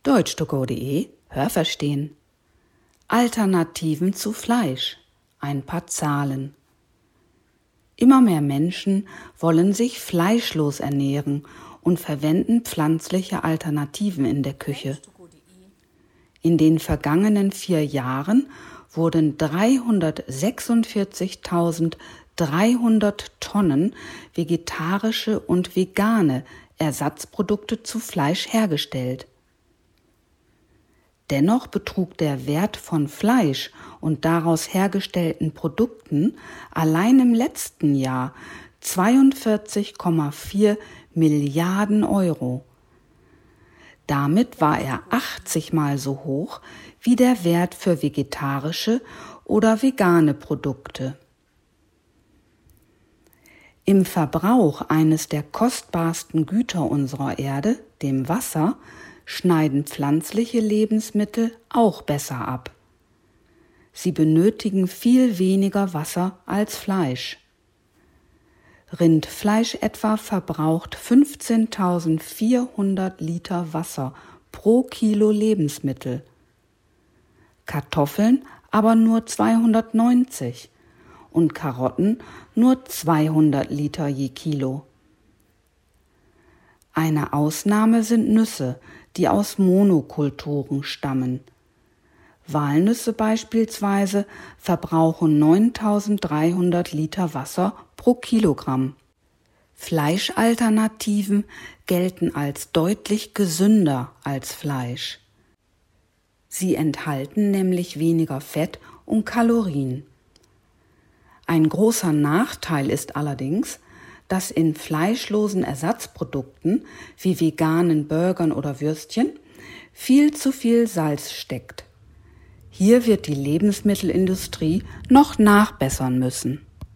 Deutsch2go.de Hörverstehen. Alternativen zu Fleisch. Ein paar Zahlen. Immer mehr Menschen wollen sich fleischlos ernähren und verwenden pflanzliche Alternativen in der Küche. In den vergangenen 4 Jahren wurden 346.300 Tonnen vegetarische und vegane Ersatzprodukte zu Fleisch hergestellt. Dennoch betrug der Wert von Fleisch und daraus hergestellten Produkten allein im letzten Jahr 42,4 Milliarden Euro. Damit war er 80-mal so hoch wie der Wert für vegetarische oder vegane Produkte. Im Verbrauch eines der kostbarsten Güter unserer Erde, dem Wasser, schneiden pflanzliche Lebensmittel auch besser ab. Sie benötigen viel weniger Wasser als Fleisch. Rindfleisch etwa verbraucht 15.400 Liter Wasser pro Kilo Lebensmittel, Kartoffeln aber nur 290 und Karotten nur 200 Liter je Kilo. Eine Ausnahme sind Nüsse, die aus Monokulturen stammen. Walnüsse beispielsweise verbrauchen 9.300 Liter Wasser pro Kilogramm. Fleischalternativen gelten als deutlich gesünder als Fleisch. Sie enthalten nämlich weniger Fett und Kalorien. Ein großer Nachteil ist allerdings, dass in fleischlosen Ersatzprodukten wie veganen Burgern oder Würstchen viel zu viel Salz steckt. Hier wird die Lebensmittelindustrie noch nachbessern müssen.